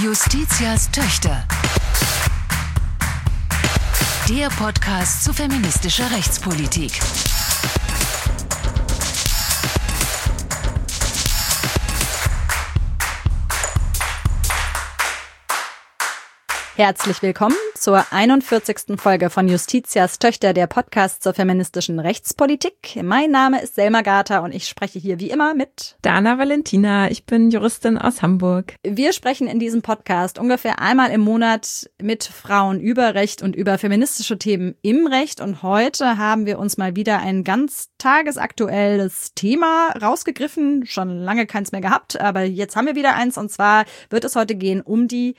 Justitias Töchter. Der Podcast zu feministischer Rechtspolitik. Herzlich willkommen zur 41. Folge von Justitias Töchter, der Podcast zur feministischen Rechtspolitik. Mein Name ist Selma Gater und ich spreche hier wie immer mit Dana Valentina. Ich bin Juristin aus Hamburg. Wir sprechen in diesem Podcast ungefähr einmal im Monat mit Frauen über Recht und über feministische Themen im Recht. Und heute haben wir uns mal wieder ein ganz tagesaktuelles Thema rausgegriffen. Schon lange keins mehr gehabt, aber jetzt haben wir wieder eins. Und zwar wird es heute gehen um die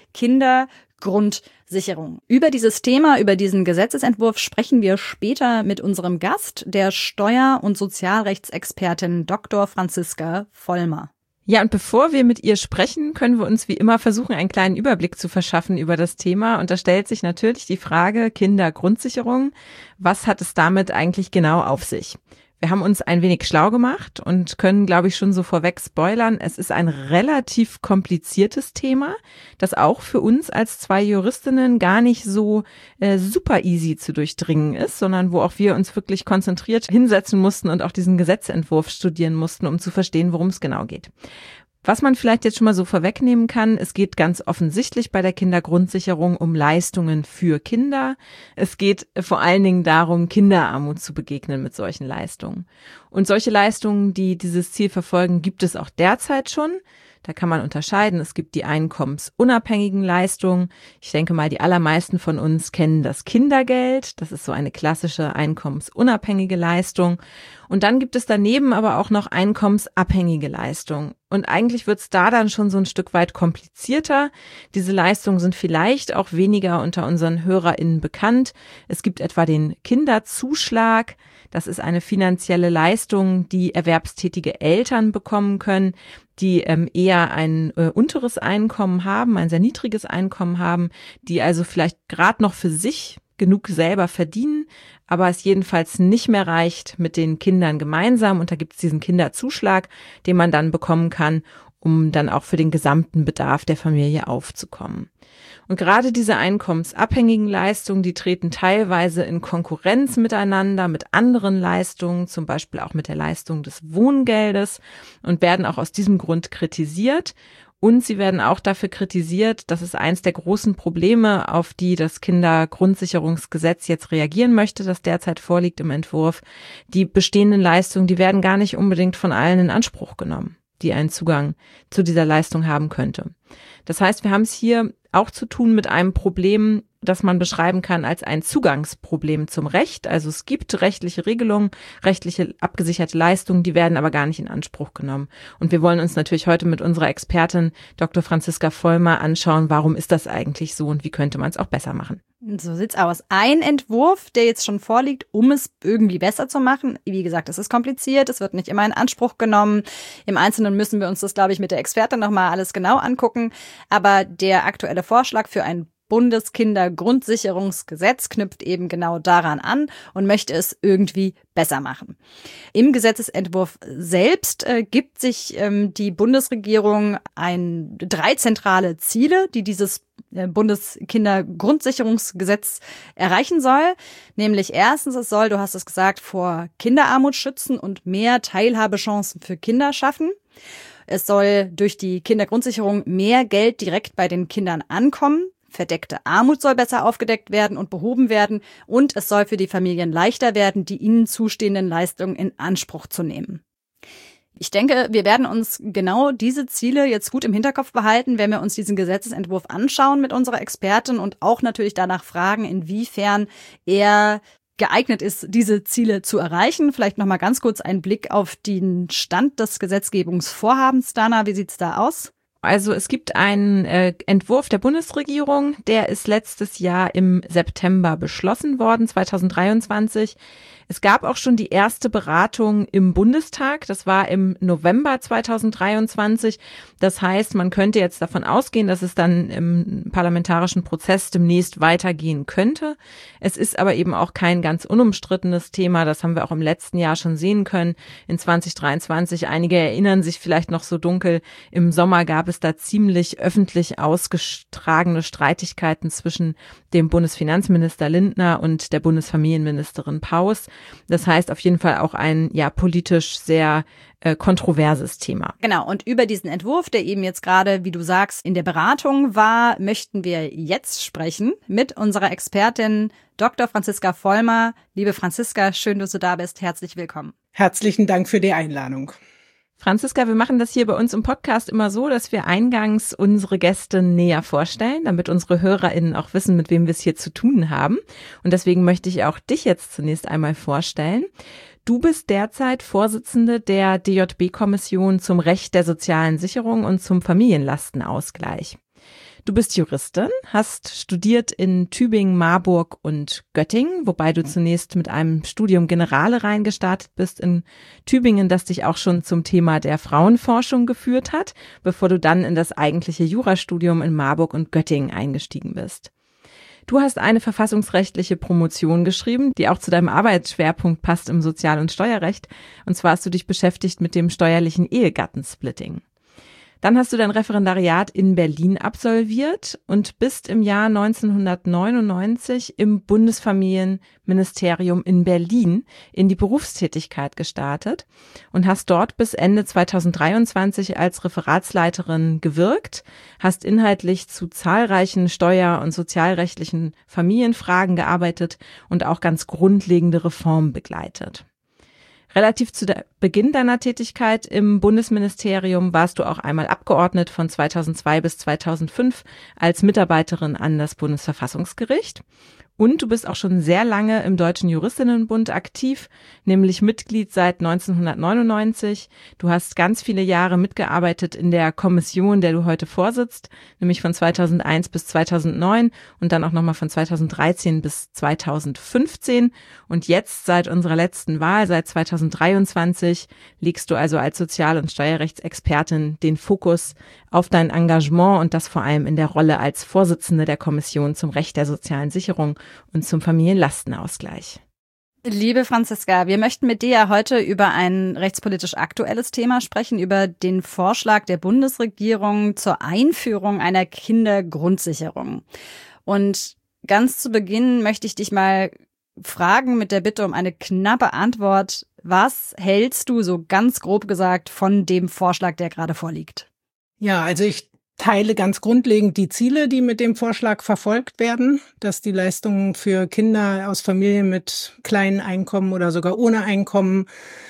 Kindergrundsicherung. Über dieses Thema, über diesen Gesetzesentwurf sprechen wir später mit unserem Gast, der Steuer- und Sozialrechtsexpertin Dr. Franziska Vollmer. Ja, und bevor wir mit ihr sprechen, können wir uns wie immer versuchen, einen kleinen Überblick zu verschaffen über das Thema. Und da stellt sich natürlich die Frage Kindergrundsicherung. Was hat es damit eigentlich genau auf sich? Wir haben uns ein wenig schlau gemacht und können, glaube ich, schon so vorweg spoilern. Es ist ein relativ kompliziertes Thema, das auch für uns als zwei Juristinnen gar nicht so super easy zu durchdringen ist, sondern wo auch wir uns wirklich konzentriert hinsetzen mussten und auch diesen Gesetzentwurf studieren mussten, um zu verstehen, worum es genau geht. Was man vielleicht jetzt schon mal so vorwegnehmen kann, es geht ganz offensichtlich bei der Kindergrundsicherung um Leistungen für Kinder. Es geht vor allen Dingen darum, Kinderarmut zu begegnen mit solchen Leistungen. Und solche Leistungen, die dieses Ziel verfolgen, gibt es auch derzeit schon. Da kann man unterscheiden. Es gibt die einkommensunabhängigen Leistungen. Ich denke mal, die allermeisten von uns kennen das Kindergeld. Das ist so eine klassische einkommensunabhängige Leistung. Und dann gibt es daneben aber auch noch einkommensabhängige Leistungen. Und eigentlich wird es da dann schon so ein Stück weit komplizierter. Diese Leistungen sind vielleicht auch weniger unter unseren HörerInnen bekannt. Es gibt etwa den Kinderzuschlag. Das ist eine finanzielle Leistung, die erwerbstätige Eltern bekommen können, die eher ein unteres Einkommen haben, ein sehr niedriges Einkommen haben, die also vielleicht gerade noch für sich genug selber verdienen, aber es jedenfalls nicht mehr reicht mit den Kindern gemeinsam. Und da gibt es diesen Kinderzuschlag, den man dann bekommen kann, um dann auch für den gesamten Bedarf der Familie aufzukommen. Und gerade diese einkommensabhängigen Leistungen, die treten teilweise in Konkurrenz miteinander mit anderen Leistungen, zum Beispiel auch mit der Leistung des Wohngeldes, und werden auch aus diesem Grund kritisiert. Und sie werden auch dafür kritisiert, das ist eins der großen Probleme, auf die das Kindergrundsicherungsgesetz jetzt reagieren möchte, das derzeit vorliegt im Entwurf. Die bestehenden Leistungen, die werden gar nicht unbedingt von allen in Anspruch genommen, die einen Zugang zu dieser Leistung haben könnte. Das heißt, wir haben es hier auch zu tun mit einem Problem, das man beschreiben kann als ein Zugangsproblem zum Recht. Also es gibt rechtliche Regelungen, rechtliche abgesicherte Leistungen, die werden aber gar nicht in Anspruch genommen. Und wir wollen uns natürlich heute mit unserer Expertin Dr. Franziska Vollmer anschauen, warum ist das eigentlich so und wie könnte man es auch besser machen. So sieht's aus. Ein Entwurf, der jetzt schon vorliegt, um es irgendwie besser zu machen. Wie gesagt, es ist kompliziert, es wird nicht immer in Anspruch genommen. Im Einzelnen müssen wir uns das, glaube ich, mit der Expertin nochmal alles genau angucken. Aber der aktuelle Vorschlag für ein Bundeskindergrundsicherungsgesetz knüpft eben genau daran an und möchte es irgendwie besser machen. Im Gesetzesentwurf selbst gibt sich die Bundesregierung drei zentrale Ziele, die dieses Bundeskindergrundsicherungsgesetz erreichen soll. Nämlich erstens, es soll, du hast es gesagt, vor Kinderarmut schützen und mehr Teilhabechancen für Kinder schaffen. Es soll durch die Kindergrundsicherung mehr Geld direkt bei den Kindern ankommen. Verdeckte Armut soll besser aufgedeckt werden und behoben werden. Und es soll für die Familien leichter werden, die ihnen zustehenden Leistungen in Anspruch zu nehmen. Ich denke, wir werden uns genau diese Ziele jetzt gut im Hinterkopf behalten, wenn wir uns diesen Gesetzesentwurf anschauen mit unserer Expertin und auch natürlich danach fragen, inwiefern er geeignet ist, diese Ziele zu erreichen. Vielleicht noch mal ganz kurz ein Blick auf den Stand des Gesetzgebungsvorhabens. Dana, wie sieht's da aus? Also es gibt einen Entwurf der Bundesregierung, der ist letztes Jahr im September beschlossen worden, 2023. Es gab auch schon die erste Beratung im Bundestag. Das war im November 2023. Das heißt, man könnte jetzt davon ausgehen, dass es dann im parlamentarischen Prozess demnächst weitergehen könnte. Es ist aber eben auch kein ganz unumstrittenes Thema. Das haben wir auch im letzten Jahr schon sehen können. In 2023, einige erinnern sich vielleicht noch so dunkel, im Sommer gab es da ziemlich öffentlich ausgetragene Streitigkeiten zwischen dem Bundesfinanzminister Lindner und der Bundesfamilienministerin Paus. Das heißt auf jeden Fall auch ein politisch sehr kontroverses Thema. Genau, und über diesen Entwurf, der eben jetzt gerade, wie du sagst, in der Beratung war, möchten wir jetzt sprechen mit unserer Expertin Dr. Franziska Vollmer. Liebe Franziska, schön, dass du da bist. Herzlich willkommen. Herzlichen Dank für die Einladung. Franziska, wir machen das hier bei uns im Podcast immer so, dass wir eingangs unsere Gäste näher vorstellen, damit unsere HörerInnen auch wissen, mit wem wir es hier zu tun haben. Und deswegen möchte ich auch dich jetzt zunächst einmal vorstellen. Du bist derzeit Vorsitzende der DJB-Kommission zum Recht der sozialen Sicherung und zum Familienlastenausgleich. Du bist Juristin, hast studiert in Tübingen, Marburg und Göttingen, wobei du zunächst mit einem Studium Generale reingestartet bist in Tübingen, das dich auch schon zum Thema der Frauenforschung geführt hat, bevor du dann in das eigentliche Jurastudium in Marburg und Göttingen eingestiegen bist. Du hast eine verfassungsrechtliche Promotion geschrieben, die auch zu deinem Arbeitsschwerpunkt passt im Sozial- und Steuerrecht. Und zwar hast du dich beschäftigt mit dem steuerlichen Ehegattensplitting. Dann hast du dein Referendariat in Berlin absolviert und bist im Jahr 1999 im Bundesfamilienministerium in Berlin in die Berufstätigkeit gestartet und hast dort bis Ende 2023 als Referatsleiterin gewirkt, hast inhaltlich zu zahlreichen steuer- und sozialrechtlichen Familienfragen gearbeitet und auch ganz grundlegende Reformen begleitet. Relativ zu Beginn deiner Tätigkeit im Bundesministerium warst du auch einmal Abgeordnet von 2002 bis 2005 als Mitarbeiterin an das Bundesverfassungsgericht. Und du bist auch schon sehr lange im Deutschen Juristinnenbund aktiv, nämlich Mitglied seit 1999. Du hast ganz viele Jahre mitgearbeitet in der Kommission, der du heute vorsitzt, nämlich von 2001 bis 2009 und dann auch nochmal von 2013 bis 2015. Und jetzt, seit unserer letzten Wahl, seit 2023, legst du also als Sozial- und Steuerrechtsexpertin den Fokus auf dein Engagement und das vor allem in der Rolle als Vorsitzende der Kommission zum Recht der sozialen Sicherung und zum Familienlastenausgleich. Liebe Franziska, wir möchten mit dir ja heute über ein rechtspolitisch aktuelles Thema sprechen, über den Vorschlag der Bundesregierung zur Einführung einer Kindergrundsicherung. Und ganz zu Beginn möchte ich dich mal fragen mit der Bitte um eine knappe Antwort. Was hältst du so ganz grob gesagt von dem Vorschlag, der gerade vorliegt? Ja, also ich teile ganz grundlegend die Ziele, die mit dem Vorschlag verfolgt werden, dass die Leistungen für Kinder aus Familien mit kleinen Einkommen oder sogar ohne Einkommen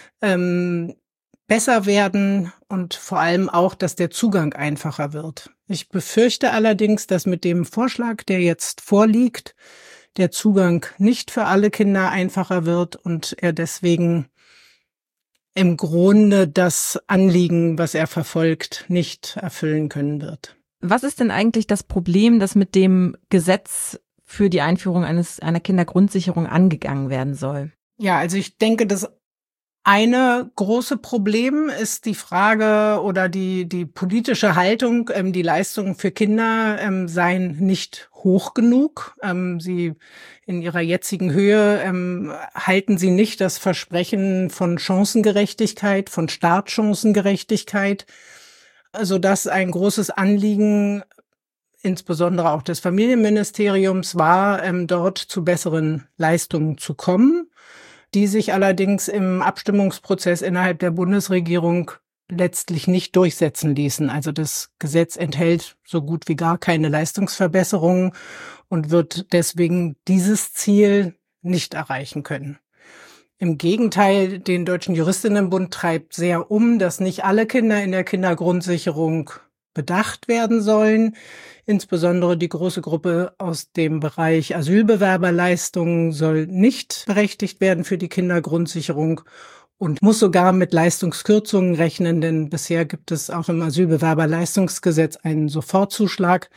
besser werden und vor allem auch, dass der Zugang einfacher wird. Ich befürchte allerdings, dass mit dem Vorschlag, der jetzt vorliegt, der Zugang nicht für alle Kinder einfacher wird und er deswegen im Grunde das Anliegen, was er verfolgt, nicht erfüllen können wird. Was ist denn eigentlich das Problem, das mit dem Gesetz für die Einführung einer Kindergrundsicherung angegangen werden soll? Ja, also ich denke, das eine große Problem ist die Frage oder die politische Haltung, die Leistungen für Kinder seien nicht hoch genug. Sie in ihrer jetzigen Höhe halten sie nicht das Versprechen von Chancengerechtigkeit, von Startchancengerechtigkeit, sodass ein großes Anliegen, insbesondere auch des Familienministeriums, war, dort zu besseren Leistungen zu kommen, die sich allerdings im Abstimmungsprozess innerhalb der Bundesregierung letztlich nicht durchsetzen ließen. Also das Gesetz enthält so gut wie gar keine Leistungsverbesserungen und wird deswegen dieses Ziel nicht erreichen können. Im Gegenteil, den Deutschen Juristinnenbund treibt sehr dass nicht alle Kinder in der Kindergrundsicherung bedacht werden sollen. Insbesondere die große Gruppe aus dem Bereich Asylbewerberleistungen soll nicht berechtigt werden für die Kindergrundsicherung und muss sogar mit Leistungskürzungen rechnen, denn bisher gibt es auch im Asylbewerberleistungsgesetz einen Sofortzuschlag.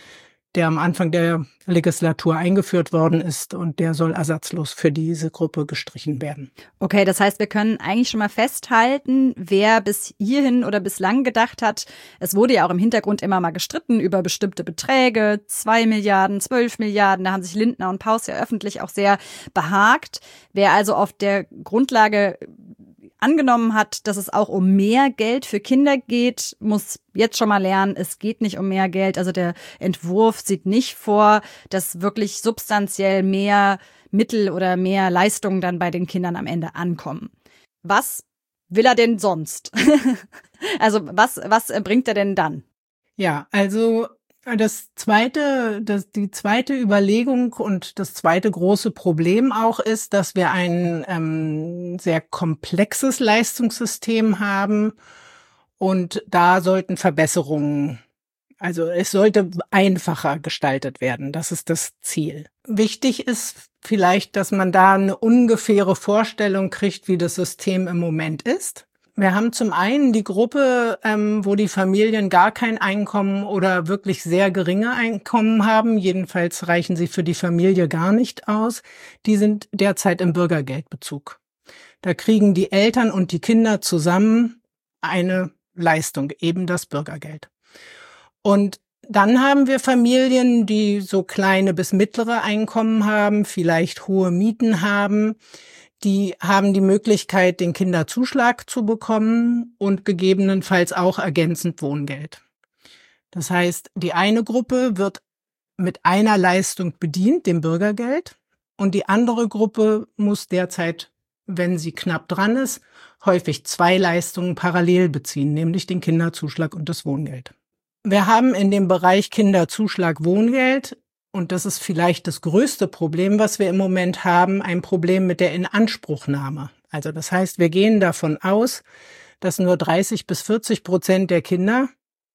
der am Anfang der Legislatur eingeführt worden ist und der soll ersatzlos für diese Gruppe gestrichen werden. Okay, das heißt, wir können eigentlich schon mal festhalten, wer bis hierhin oder bislang gedacht hat, es wurde ja auch im Hintergrund immer mal gestritten über bestimmte Beträge, 2 Milliarden, 12 Milliarden, da haben sich Lindner und Paus ja öffentlich auch sehr behagt. Wer also auf der Grundlage angenommen hat, dass es auch um mehr Geld für Kinder geht, muss jetzt schon mal lernen, es geht nicht um mehr Geld. Also der Entwurf sieht nicht vor, dass wirklich substanziell mehr Mittel oder mehr Leistungen dann bei den Kindern am Ende ankommen. Was will er denn sonst? Also was bringt er denn dann? Ja, also die zweite Überlegung und das zweite große Problem auch ist, dass wir ein sehr komplexes Leistungssystem haben und da sollten Verbesserungen, also es sollte einfacher gestaltet werden. Das ist das Ziel. Wichtig ist vielleicht, dass man da eine ungefähre Vorstellung kriegt, wie das System im Moment ist. Wir haben zum einen die Gruppe, wo die Familien gar kein Einkommen oder wirklich sehr geringe Einkommen haben. Jedenfalls reichen sie für die Familie gar nicht aus. Die sind derzeit im Bürgergeldbezug. Da kriegen die Eltern und die Kinder zusammen eine Leistung, eben das Bürgergeld. Und dann haben wir Familien, die so kleine bis mittlere Einkommen haben, vielleicht hohe Mieten haben. Die haben die Möglichkeit, den Kinderzuschlag zu bekommen und gegebenenfalls auch ergänzend Wohngeld. Das heißt, die eine Gruppe wird mit einer Leistung bedient, dem Bürgergeld, und die andere Gruppe muss derzeit, wenn sie knapp dran ist, häufig 2 Leistungen parallel beziehen, nämlich den Kinderzuschlag und das Wohngeld. Wir haben in dem Bereich Kinderzuschlag, Wohngeld, und das ist vielleicht das größte Problem, was wir im Moment haben, ein Problem mit der Inanspruchnahme. Also das heißt, wir gehen davon aus, dass nur 30-40% der Kinder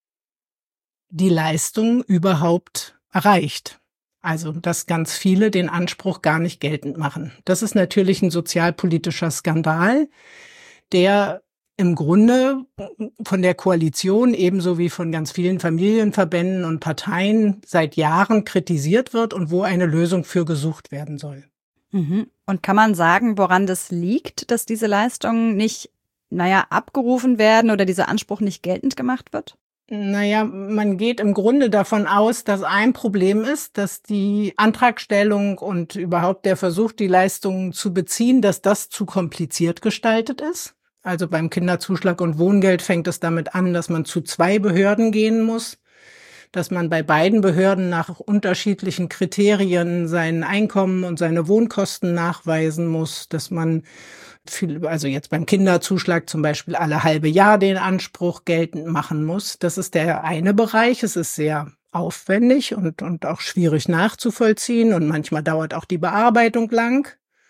die Leistung überhaupt erreicht. Also dass ganz viele den Anspruch gar nicht geltend machen. Das ist natürlich ein sozialpolitischer Skandal, der im Grunde von der Koalition ebenso wie von ganz vielen Familienverbänden und Parteien seit Jahren kritisiert wird und wo eine Lösung für gesucht werden soll. Mhm. Und kann man sagen, woran das liegt, dass diese Leistungen nicht, abgerufen werden oder dieser Anspruch nicht geltend gemacht wird? Man geht im Grunde davon aus, dass ein Problem ist, dass die Antragstellung und überhaupt der Versuch, die Leistungen zu beziehen, dass das zu kompliziert gestaltet ist. Also beim Kinderzuschlag und Wohngeld fängt es damit an, dass man zu 2 Behörden gehen muss, dass man bei beiden Behörden nach unterschiedlichen Kriterien sein Einkommen und seine Wohnkosten nachweisen muss, dass man also jetzt beim Kinderzuschlag zum Beispiel alle halbe Jahr den Anspruch geltend machen muss. Das ist der eine Bereich. Es ist sehr aufwendig und auch schwierig nachzuvollziehen und manchmal dauert auch die Bearbeitung lang.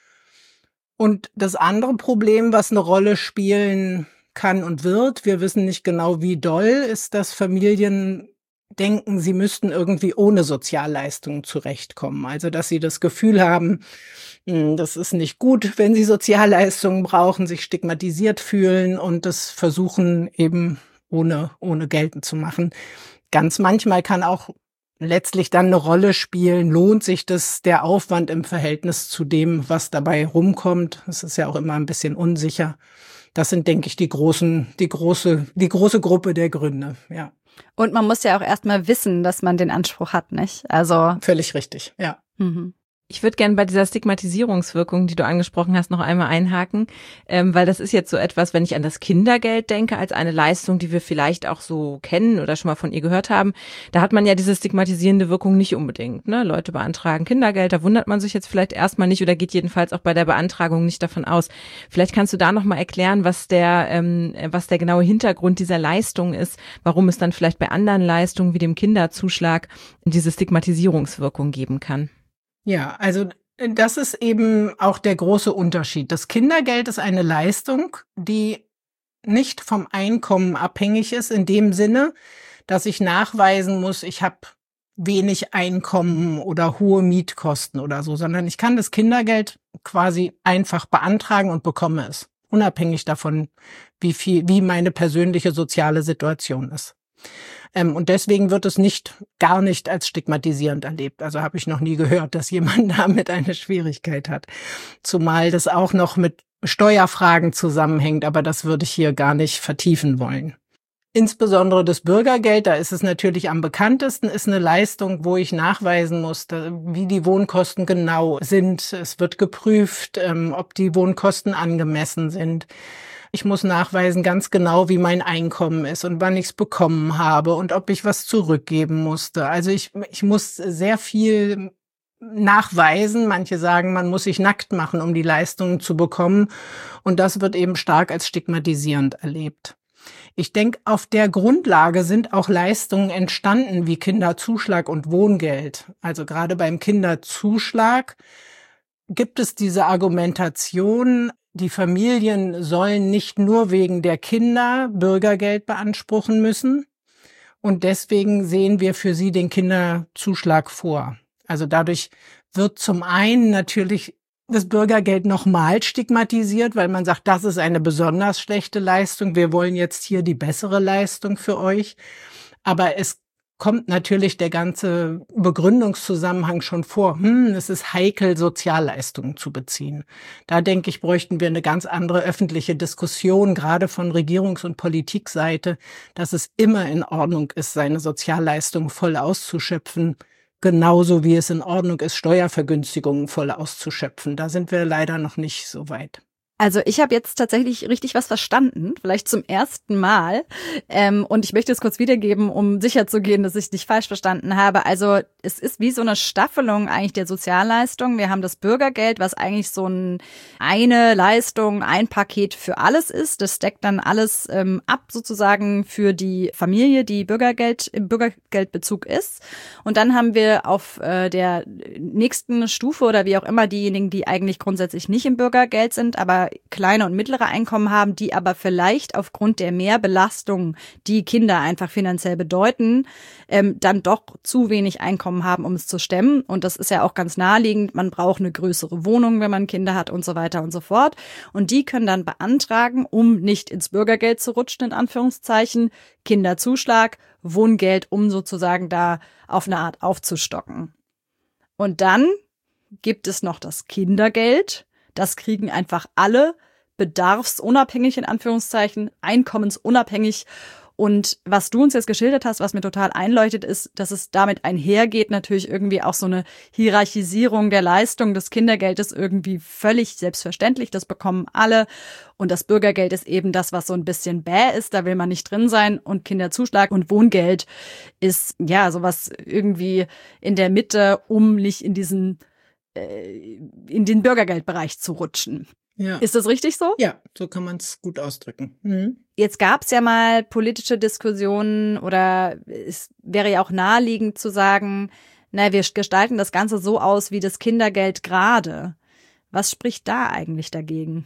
Und das andere Problem, was eine Rolle spielen kann und wird, wir wissen nicht genau wie doll, ist, dass Familien denken, sie müssten irgendwie ohne Sozialleistungen zurechtkommen. Also dass sie das Gefühl haben, das ist nicht gut, wenn sie Sozialleistungen brauchen, sich stigmatisiert fühlen und das versuchen eben ohne geltend zu machen. Ganz manchmal kann auch letztlich dann eine Rolle spielen, lohnt sich das, der Aufwand im Verhältnis zu dem, was dabei rumkommt. Das ist ja auch immer ein bisschen unsicher. Das sind, denke ich, die große Gruppe der Gründe, ja. Und man muss ja auch erstmal wissen, dass man den Anspruch hat, nicht? Also völlig richtig, ja. Mhm. Ich würde gerne bei dieser Stigmatisierungswirkung, die du angesprochen hast, noch einmal einhaken, weil das ist jetzt so etwas, wenn ich an das Kindergeld denke, als eine Leistung, die wir vielleicht auch so kennen oder schon mal von ihr gehört haben, da hat man ja diese stigmatisierende Wirkung nicht unbedingt. Ne? Leute beantragen Kindergeld, da wundert man sich jetzt vielleicht erstmal nicht oder geht jedenfalls auch bei der Beantragung nicht davon aus. Vielleicht kannst du da noch mal erklären, was der genaue Hintergrund dieser Leistung ist, warum es dann vielleicht bei anderen Leistungen wie dem Kinderzuschlag diese Stigmatisierungswirkung geben kann. Ja, also das ist eben auch der große Unterschied. Das Kindergeld ist eine Leistung, die nicht vom Einkommen abhängig ist, in dem Sinne, dass ich nachweisen muss, ich habe wenig Einkommen oder hohe Mietkosten oder so, sondern ich kann das Kindergeld quasi einfach beantragen und bekomme es, unabhängig davon, wie meine persönliche soziale Situation ist. Und deswegen wird es gar nicht als stigmatisierend erlebt. Also habe ich noch nie gehört, dass jemand damit eine Schwierigkeit hat. Zumal das auch noch mit Steuerfragen zusammenhängt, aber das würde ich hier gar nicht vertiefen wollen. Insbesondere das Bürgergeld, da ist es natürlich am bekanntesten, ist eine Leistung, wo ich nachweisen muss, wie die Wohnkosten genau sind. Es wird geprüft, ob die Wohnkosten angemessen sind. Ich muss nachweisen ganz genau, wie mein Einkommen ist und wann ich es bekommen habe und ob ich was zurückgeben musste. Also ich muss sehr viel nachweisen. Manche sagen, man muss sich nackt machen, um die Leistungen zu bekommen. Und das wird eben stark als stigmatisierend erlebt. Ich denke, auf der Grundlage sind auch Leistungen entstanden wie Kinderzuschlag und Wohngeld. Also gerade beim Kinderzuschlag gibt es diese Argumentation, die Familien sollen nicht nur wegen der Kinder Bürgergeld beanspruchen müssen. Und deswegen sehen wir für sie den Kinderzuschlag vor. Also dadurch wird zum einen natürlich das Bürgergeld nochmal stigmatisiert, weil man sagt, das ist eine besonders schlechte Leistung. Wir wollen jetzt hier die bessere Leistung für euch. Aber es kommt natürlich der ganze Begründungszusammenhang schon vor. Es ist heikel, Sozialleistungen zu beziehen. Da denke ich, bräuchten wir eine ganz andere öffentliche Diskussion, gerade von Regierungs- und Politikseite, dass es immer in Ordnung ist, seine Sozialleistungen voll auszuschöpfen. Genauso wie es in Ordnung ist, Steuervergünstigungen voll auszuschöpfen. Da sind wir leider noch nicht so weit. Also ich habe jetzt tatsächlich richtig was verstanden, vielleicht zum ersten Mal. Und ich möchte es kurz wiedergeben, um sicherzugehen, dass ich nicht falsch verstanden habe. Also es ist wie so eine Staffelung eigentlich der Sozialleistung. Wir haben das Bürgergeld, was eigentlich so eine Leistung, ein Paket für alles ist. Das deckt dann alles ab sozusagen für die Familie, die im Bürgergeldbezug ist. Und dann haben wir auf der nächsten Stufe oder wie auch immer diejenigen, die eigentlich grundsätzlich nicht im Bürgergeld sind, aber kleine und mittlere Einkommen haben, die aber vielleicht aufgrund der Mehrbelastung, die Kinder einfach finanziell bedeuten, dann doch zu wenig Einkommen haben, um es zu stemmen. Und das ist ja auch ganz naheliegend. Man braucht eine größere Wohnung, wenn man Kinder hat und so weiter und so fort. Und die können dann beantragen, um nicht ins Bürgergeld zu rutschen, in Anführungszeichen, Kinderzuschlag, Wohngeld, um sozusagen da auf eine Art aufzustocken. Und dann gibt es noch das Kindergeld. Das kriegen einfach alle, bedarfsunabhängig in Anführungszeichen, einkommensunabhängig. Und was du uns jetzt geschildert hast, was mir total einleuchtet, ist, dass es damit einhergeht, natürlich irgendwie auch so eine Hierarchisierung der Leistung des Kindergeldes irgendwie völlig selbstverständlich. Das bekommen alle. Und das Bürgergeld ist eben das, was so ein bisschen bäh ist. Da will man nicht drin sein. Und Kinderzuschlag und Wohngeld ist ja sowas irgendwie in der Mitte, um nicht in den Bürgergeldbereich zu rutschen. Ja. Ist das richtig so? Ja, so kann man es gut ausdrücken. Mhm. Jetzt gab es ja mal politische Diskussionen oder es wäre ja auch naheliegend zu sagen, wir gestalten das Ganze so aus wie das Kindergeld gerade. Was spricht da eigentlich dagegen?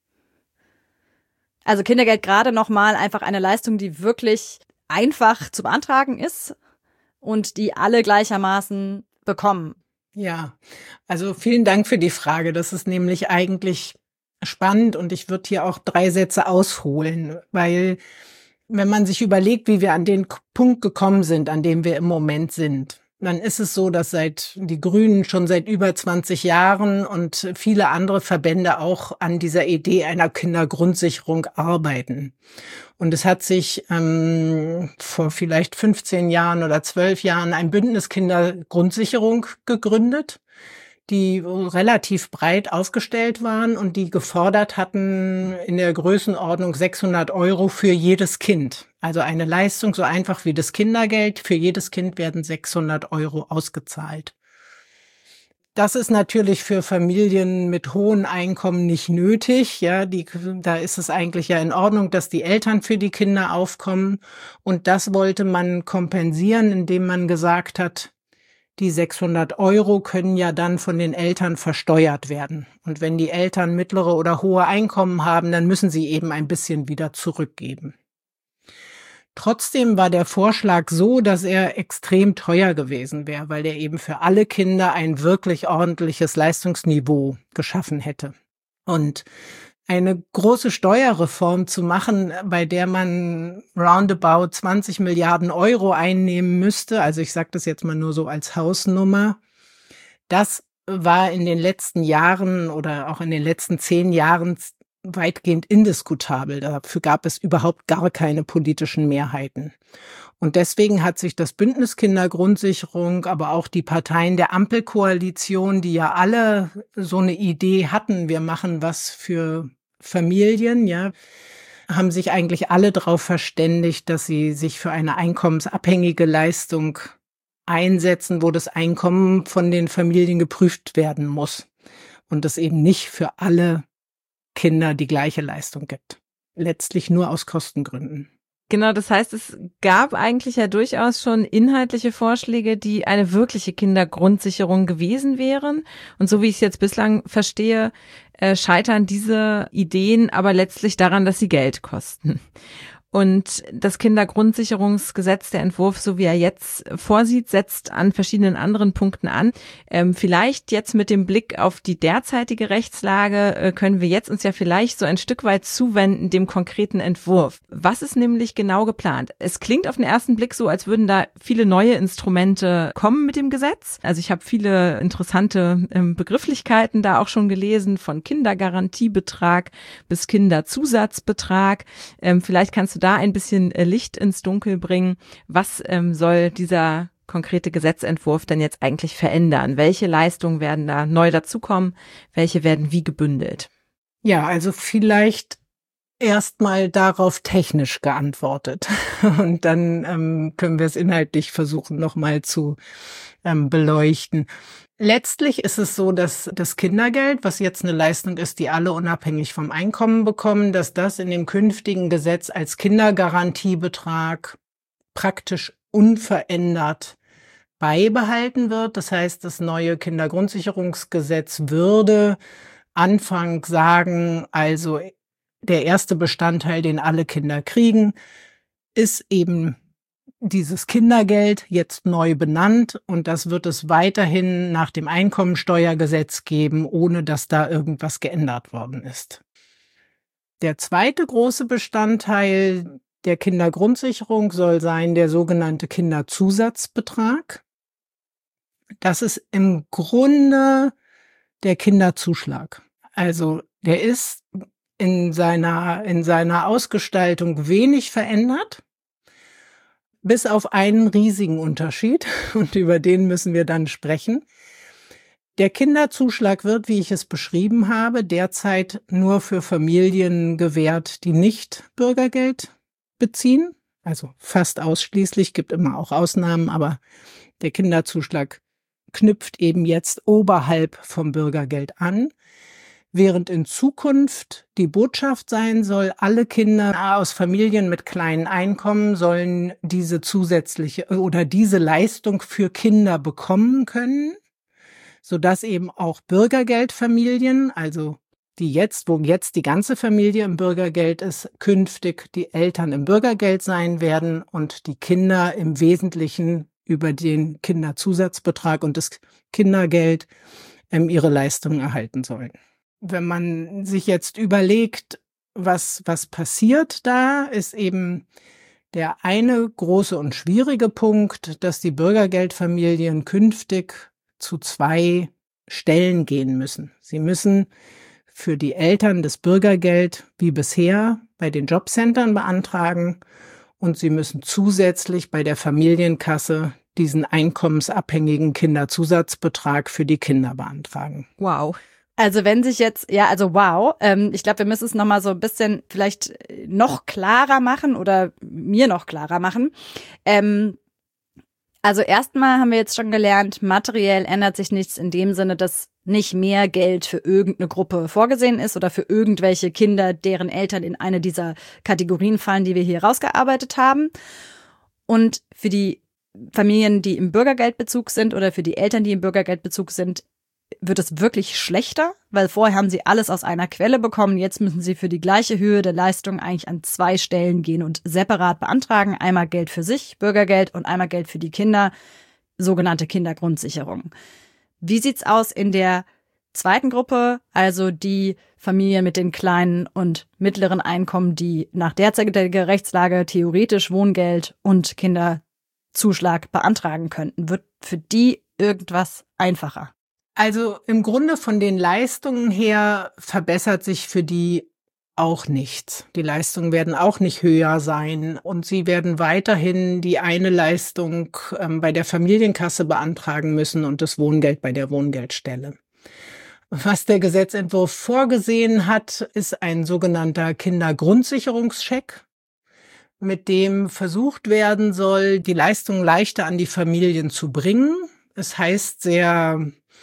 Also Kindergeld gerade nochmal einfach eine Leistung, die wirklich einfach zu beantragen ist und die alle gleichermaßen bekommen. Ja, also vielen Dank für die Frage. Das ist nämlich eigentlich spannend und ich würde hier auch 3 Sätze ausholen, weil wenn man sich überlegt, wie wir an den Punkt gekommen sind, an dem wir im Moment sind, dann ist es so, dass die Grünen schon seit über 20 Jahren und viele andere Verbände auch an dieser Idee einer Kindergrundsicherung arbeiten. Und es hat sich vor vielleicht 15 Jahren oder 12 Jahren ein Bündnis Kindergrundsicherung gegründet, die relativ breit aufgestellt waren und die gefordert hatten in der Größenordnung 600 € für jedes Kind. Also eine Leistung so einfach wie das Kindergeld. Für jedes Kind werden 600 € ausgezahlt. Das ist natürlich für Familien mit hohen Einkommen nicht nötig. Ja, da ist es eigentlich ja in Ordnung, dass die Eltern für die Kinder aufkommen. Und das wollte man kompensieren, indem man gesagt hat, die 600 € können ja dann von den Eltern versteuert werden. Und wenn die Eltern mittlere oder hohe Einkommen haben, dann müssen sie eben ein bisschen wieder zurückgeben. Trotzdem war der Vorschlag so, dass er extrem teuer gewesen wäre, weil er eben für alle Kinder ein wirklich ordentliches Leistungsniveau geschaffen hätte. Und eine große Steuerreform zu machen, bei der man roundabout 20 Milliarden Euro einnehmen müsste, also ich sage das jetzt mal nur so als Hausnummer, das war in den letzten Jahren oder auch in den letzten 10 Jahren weitgehend indiskutabel. Dafür gab es überhaupt gar keine politischen Mehrheiten. Und deswegen hat sich das Bündnis Kindergrundsicherung, aber auch die Parteien der Ampelkoalition, die ja alle so eine Idee hatten, wir machen was für Familien, ja, haben sich eigentlich alle darauf verständigt, dass sie sich für eine einkommensabhängige Leistung einsetzen, wo das Einkommen von den Familien geprüft werden muss und es eben nicht für alle Kinder die gleiche Leistung gibt. Letztlich nur aus Kostengründen. Genau, das heißt, es gab eigentlich ja durchaus schon inhaltliche Vorschläge, die eine wirkliche Kindergrundsicherung gewesen wären. Und so wie ich es jetzt bislang verstehe, scheitern diese Ideen aber letztlich daran, dass sie Geld kosten. Und das Kindergrundsicherungsgesetz, der Entwurf, so wie er jetzt vorsieht, setzt an verschiedenen anderen Punkten an. Vielleicht jetzt mit dem Blick auf die derzeitige Rechtslage können wir jetzt uns ja vielleicht so ein Stück weit zuwenden dem konkreten Entwurf. Was ist nämlich genau geplant? Es klingt auf den ersten Blick so, als würden da viele neue Instrumente kommen mit dem Gesetz. Also ich habe viele interessante Begrifflichkeiten da auch schon gelesen, von Kindergarantiebetrag bis Kinderzusatzbetrag. Vielleicht kannst du da ein bisschen Licht ins Dunkel bringen. Was soll dieser konkrete Gesetzentwurf denn jetzt eigentlich verändern? Welche Leistungen werden da neu dazukommen? Welche werden wie gebündelt? Ja, also vielleicht erstmal darauf technisch geantwortet. Und dann können wir es inhaltlich versuchen, nochmal zu beleuchten. Letztlich ist es so, dass das Kindergeld, was jetzt eine Leistung ist, die alle unabhängig vom Einkommen bekommen, dass das in dem künftigen Gesetz als Kindergarantiebetrag praktisch unverändert beibehalten wird. Das heißt, das neue Kindergrundsicherungsgesetz würde Anfang sagen, also der erste Bestandteil, den alle Kinder kriegen, ist eben dieses Kindergeld, jetzt neu benannt, und das wird es weiterhin nach dem Einkommensteuergesetz geben, ohne dass da irgendwas geändert worden ist. Der zweite große Bestandteil der Kindergrundsicherung soll sein der sogenannte Kinderzusatzbetrag. Das ist im Grunde der Kinderzuschlag. Also der ist in seiner Ausgestaltung wenig verändert, bis auf einen riesigen Unterschied, und über den müssen wir dann sprechen. Der Kinderzuschlag wird, wie ich es beschrieben habe, derzeit nur für Familien gewährt, die nicht Bürgergeld beziehen. Also fast ausschließlich, gibt immer auch Ausnahmen, aber der Kinderzuschlag knüpft eben jetzt oberhalb vom Bürgergeld an. Während in Zukunft die Botschaft sein soll, alle Kinder aus Familien mit kleinen Einkommen sollen diese zusätzliche oder diese Leistung für Kinder bekommen können, sodass eben auch Bürgergeldfamilien, also wo jetzt die ganze Familie im Bürgergeld ist, künftig die Eltern im Bürgergeld sein werden und die Kinder im Wesentlichen über den Kinderzusatzbetrag und das Kindergeld ihre Leistungen erhalten sollen. Wenn man sich jetzt überlegt, was passiert da, ist eben der eine große und schwierige Punkt, dass die Bürgergeldfamilien künftig zu 2 Stellen gehen müssen. Sie müssen für die Eltern das Bürgergeld wie bisher bei den Jobcentern beantragen und sie müssen zusätzlich bei der Familienkasse diesen einkommensabhängigen Kinderzusatzbetrag für die Kinder beantragen. Wow. Also wenn sich jetzt, wow, ich glaube, wir müssen es nochmal so ein bisschen vielleicht noch klarer machen oder mir noch klarer machen. Also erstmal haben wir jetzt schon gelernt, materiell ändert sich nichts in dem Sinne, dass nicht mehr Geld für irgendeine Gruppe vorgesehen ist oder für irgendwelche Kinder, deren Eltern in eine dieser Kategorien fallen, die wir hier rausgearbeitet haben. Und für die Familien, die im Bürgergeldbezug sind oder für die Eltern, die im Bürgergeldbezug sind, wird es wirklich schlechter, weil vorher haben sie alles aus einer Quelle bekommen. Jetzt müssen sie für die gleiche Höhe der Leistung eigentlich an 2 Stellen gehen und separat beantragen. Einmal Geld für sich, Bürgergeld, und einmal Geld für die Kinder, sogenannte Kindergrundsicherung. Wie sieht's aus in der zweiten Gruppe, also die Familien mit den kleinen und mittleren Einkommen, die nach derzeitiger Rechtslage theoretisch Wohngeld und Kinderzuschlag beantragen könnten. Wird für die irgendwas einfacher? Also im Grunde von den Leistungen her verbessert sich für die auch nichts. Die Leistungen werden auch nicht höher sein und sie werden weiterhin die eine Leistung bei der Familienkasse beantragen müssen und das Wohngeld bei der Wohngeldstelle. Was der Gesetzentwurf vorgesehen hat, ist ein sogenannter Kindergrundsicherungscheck, mit dem versucht werden soll, die Leistungen leichter an die Familien zu bringen. Es heißt sehr,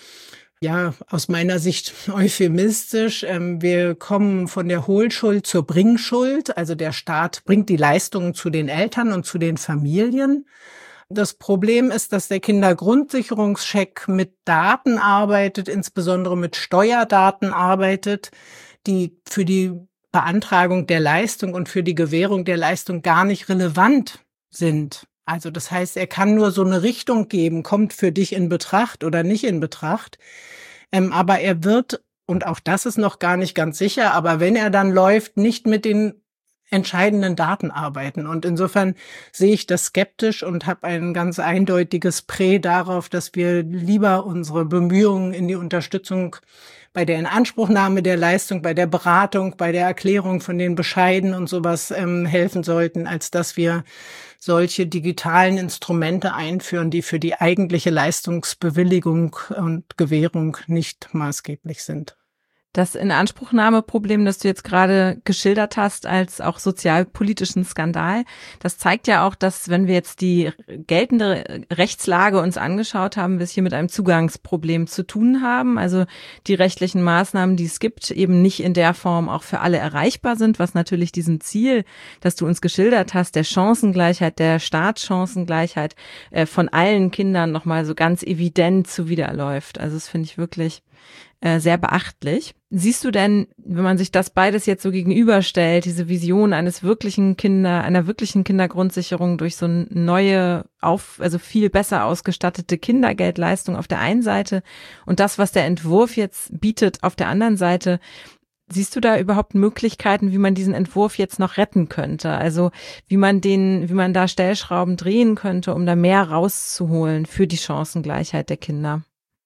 aus meiner Sicht euphemistisch, wir kommen von der Hohlschuld zur Bringschuld. Also der Staat bringt die Leistungen zu den Eltern und zu den Familien. Das Problem ist, dass der Kindergrundsicherungscheck mit Daten arbeitet, insbesondere mit Steuerdaten arbeitet, die für die Beantragung der Leistung und für die Gewährung der Leistung gar nicht relevant sind. Also das heißt, er kann nur so eine Richtung geben, kommt für dich in Betracht oder nicht in Betracht. Aber er wird, und auch das ist noch gar nicht ganz sicher, aber wenn er dann läuft, nicht mit den entscheidenden Daten arbeiten. Und insofern sehe ich das skeptisch und habe ein ganz eindeutiges Prä darauf, dass wir lieber unsere Bemühungen in die Unterstützung bei der Inanspruchnahme der Leistung, bei der Beratung, bei der Erklärung von den Bescheiden und sowas helfen sollten, als dass wir solche digitalen Instrumente einführen, die für die eigentliche Leistungsbewilligung und Gewährung nicht maßgeblich sind. Das Inanspruchnahmeproblem, das du jetzt gerade geschildert hast, als auch sozialpolitischen Skandal, das zeigt ja auch, dass, wenn wir jetzt die geltende Rechtslage uns angeschaut haben, wir es hier mit einem Zugangsproblem zu tun haben. Also die rechtlichen Maßnahmen, die es gibt, eben nicht in der Form auch für alle erreichbar sind, was natürlich diesem Ziel, das du uns geschildert hast, der Chancengleichheit, der Startchancengleichheit von allen Kindern nochmal so ganz evident zuwiderläuft. Also das finde ich wirklich sehr beachtlich. Siehst du denn, wenn man sich das beides jetzt so gegenüberstellt, diese Vision einer wirklichen Kindergrundsicherung durch so eine neue, also viel besser ausgestattete Kindergeldleistung auf der einen Seite und das, was der Entwurf jetzt bietet, auf der anderen Seite, siehst du da überhaupt Möglichkeiten, wie man diesen Entwurf jetzt noch retten könnte? Also wie man da Stellschrauben drehen könnte, um da mehr rauszuholen für die Chancengleichheit der Kinder?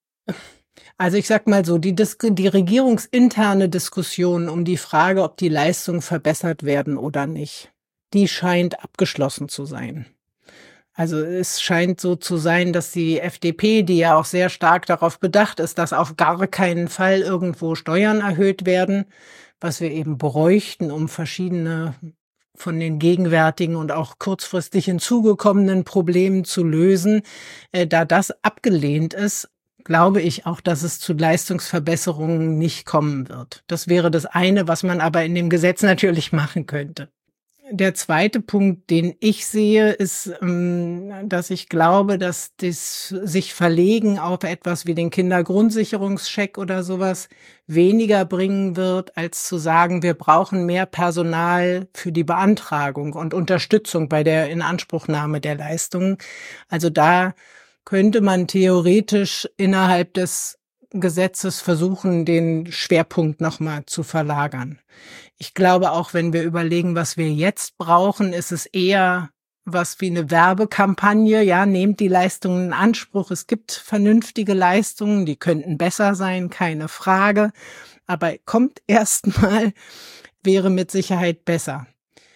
Also ich sag mal so, die regierungsinterne Diskussion um die Frage, ob die Leistungen verbessert werden oder nicht, die scheint abgeschlossen zu sein. Also es scheint so zu sein, dass die FDP, die ja auch sehr stark darauf bedacht ist, dass auf gar keinen Fall irgendwo Steuern erhöht werden, was wir eben bräuchten, um verschiedene von den gegenwärtigen und auch kurzfristig hinzugekommenen Problemen zu lösen, da das abgelehnt ist, glaube ich auch, dass es zu Leistungsverbesserungen nicht kommen wird. Das wäre das eine, was man aber in dem Gesetz natürlich machen könnte. Der zweite Punkt, den ich sehe, ist, dass ich glaube, dass das sich Verlegen auf etwas wie den Kindergrundsicherungscheck oder sowas weniger bringen wird, als zu sagen, wir brauchen mehr Personal für die Beantragung und Unterstützung bei der Inanspruchnahme der Leistungen. Also da könnte man theoretisch innerhalb des Gesetzes versuchen, den Schwerpunkt nochmal zu verlagern. Ich glaube auch, wenn wir überlegen, was wir jetzt brauchen, ist es eher was wie eine Werbekampagne. Ja, nehmt die Leistungen in Anspruch. Es gibt vernünftige Leistungen, die könnten besser sein, keine Frage. Aber kommt erstmal, wäre mit Sicherheit besser.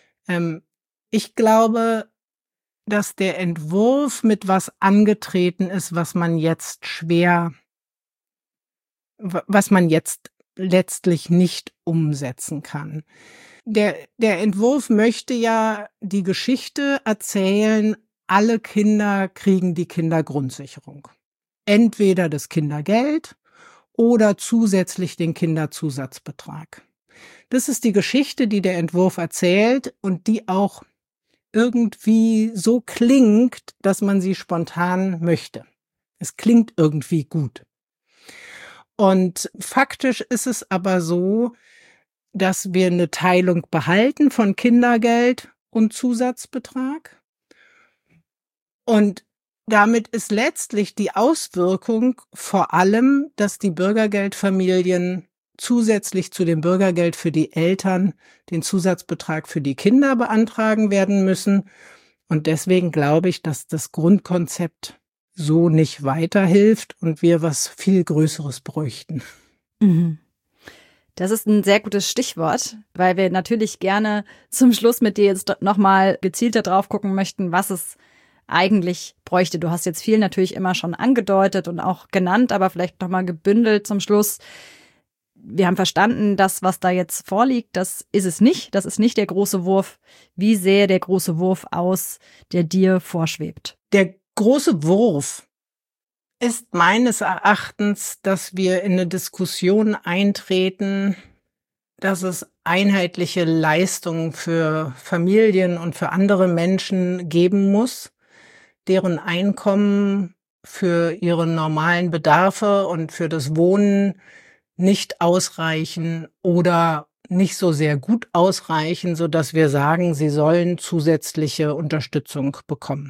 Ich glaube, dass der Entwurf mit was angetreten ist, was man jetzt letztlich nicht umsetzen kann. Der Entwurf möchte ja die Geschichte erzählen, alle Kinder kriegen die Kindergrundsicherung. Entweder das Kindergeld oder zusätzlich den Kinderzusatzbetrag. Das ist die Geschichte, die der Entwurf erzählt und die auch irgendwie so klingt, dass man sie spontan möchte. Es klingt irgendwie gut. Und faktisch ist es aber so, dass wir eine Teilung behalten von Kindergeld und Zusatzbetrag. Und damit ist letztlich die Auswirkung vor allem, dass die Bürgergeldfamilien zusätzlich zu dem Bürgergeld für die Eltern den Zusatzbetrag für die Kinder beantragen werden müssen. Und deswegen glaube ich, dass das Grundkonzept so nicht weiterhilft und wir was viel Größeres bräuchten. Mhm. Das ist ein sehr gutes Stichwort, weil wir natürlich gerne zum Schluss mit dir jetzt nochmal gezielter drauf gucken möchten, was es eigentlich bräuchte. Du hast jetzt viel natürlich immer schon angedeutet und auch genannt, aber vielleicht nochmal gebündelt zum Schluss. Wir haben verstanden, das, was da jetzt vorliegt, das ist es nicht. Das ist nicht der große Wurf. Wie sähe der große Wurf aus, der dir vorschwebt? Der große Wurf ist meines Erachtens, dass wir in eine Diskussion eintreten, dass es einheitliche Leistungen für Familien und für andere Menschen geben muss, deren Einkommen für ihre normalen Bedarfe und für das Wohnen nicht ausreichen oder nicht so sehr gut ausreichen, sodass wir sagen, sie sollen zusätzliche Unterstützung bekommen.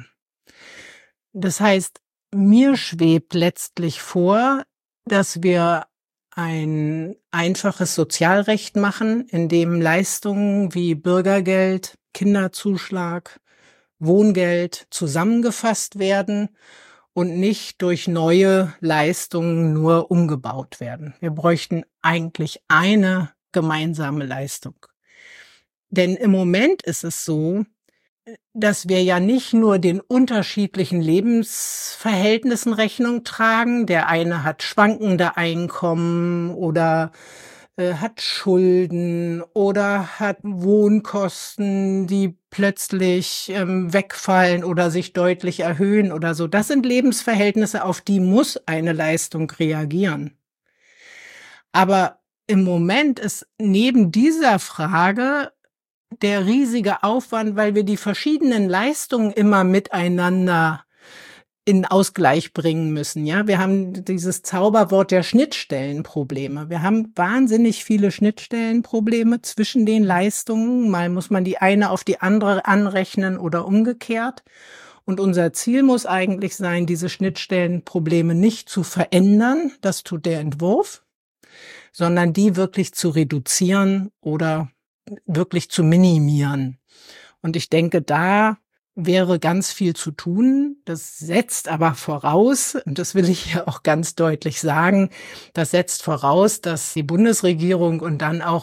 Das heißt, mir schwebt letztlich vor, dass wir ein einfaches Sozialrecht machen, in dem Leistungen wie Bürgergeld, Kinderzuschlag, Wohngeld zusammengefasst werden und nicht durch neue Leistungen nur umgebaut werden. Wir bräuchten eigentlich eine gemeinsame Leistung. Denn im Moment ist es so, dass wir ja nicht nur den unterschiedlichen Lebensverhältnissen Rechnung tragen. Der eine hat schwankende Einkommen oder hat Schulden oder hat Wohnkosten, die plötzlich wegfallen oder sich deutlich erhöhen oder so. Das sind Lebensverhältnisse, auf die muss eine Leistung reagieren. Aber im Moment ist neben dieser Frage der riesige Aufwand, weil wir die verschiedenen Leistungen immer miteinander in Ausgleich bringen müssen. Ja, wir haben dieses Zauberwort der Schnittstellenprobleme. Wir haben wahnsinnig viele Schnittstellenprobleme zwischen den Leistungen. Mal muss man die eine auf die andere anrechnen oder umgekehrt. Und unser Ziel muss eigentlich sein, diese Schnittstellenprobleme nicht zu verändern, das tut der Entwurf, sondern die wirklich zu reduzieren oder wirklich zu minimieren. Und ich denke, da wäre ganz viel zu tun. Das setzt aber voraus, und das will ich hier auch ganz deutlich sagen, das setzt voraus, dass die Bundesregierung und dann auch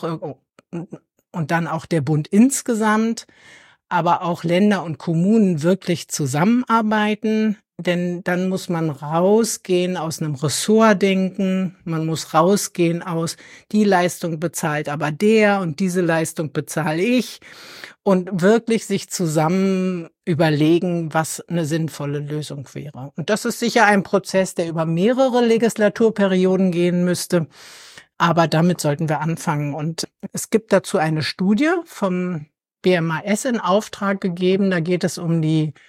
der Bund insgesamt, aber auch Länder und Kommunen wirklich zusammenarbeiten. Denn dann muss man rausgehen aus einem Ressortdenken, man muss rausgehen aus, die Leistung bezahlt aber der und diese Leistung bezahle ich und wirklich sich zusammen überlegen, was eine sinnvolle Lösung wäre. Und das ist sicher ein Prozess, der über mehrere Legislaturperioden gehen müsste, aber damit sollten wir anfangen. Und es gibt dazu eine Studie vom BMAS in Auftrag gegeben, da geht es um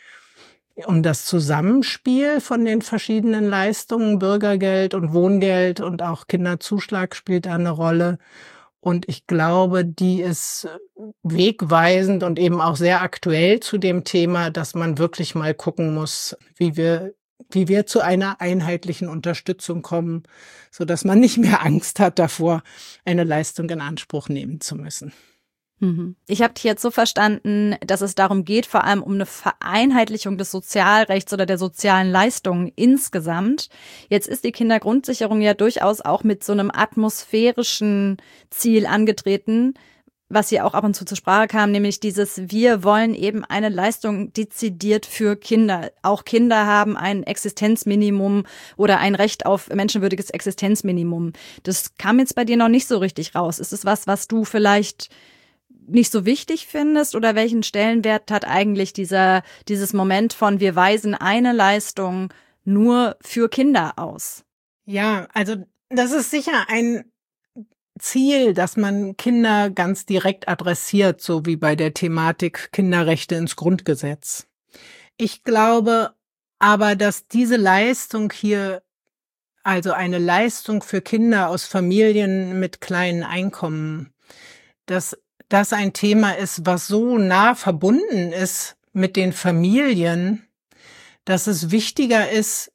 das Zusammenspiel von den verschiedenen Leistungen, Bürgergeld und Wohngeld und auch Kinderzuschlag spielt da eine Rolle. Und ich glaube, die ist wegweisend und eben auch sehr aktuell zu dem Thema, dass man wirklich mal gucken muss, wie wir zu einer einheitlichen Unterstützung kommen, sodass man nicht mehr Angst hat davor, eine Leistung in Anspruch nehmen zu müssen. Ich habe dich jetzt so verstanden, dass es darum geht, vor allem um eine Vereinheitlichung des Sozialrechts oder der sozialen Leistungen insgesamt. Jetzt ist die Kindergrundsicherung ja durchaus auch mit so einem atmosphärischen Ziel angetreten, was hier auch ab und zu zur Sprache kam, nämlich dieses, wir wollen eben eine Leistung dezidiert für Kinder. Auch Kinder haben ein Existenzminimum oder ein Recht auf menschenwürdiges Existenzminimum. Das kam jetzt bei dir noch nicht so richtig raus. Ist es was du vielleicht nicht so wichtig findest oder welchen Stellenwert hat eigentlich dieses Moment von wir weisen eine Leistung nur für Kinder aus? Ja, also das ist sicher ein Ziel, dass man Kinder ganz direkt adressiert, so wie bei der Thematik Kinderrechte ins Grundgesetz. Ich glaube aber, dass diese Leistung hier, also eine Leistung für Kinder aus Familien mit kleinen Einkommen, dass das ein Thema ist, was so nah verbunden ist mit den Familien, dass es wichtiger ist,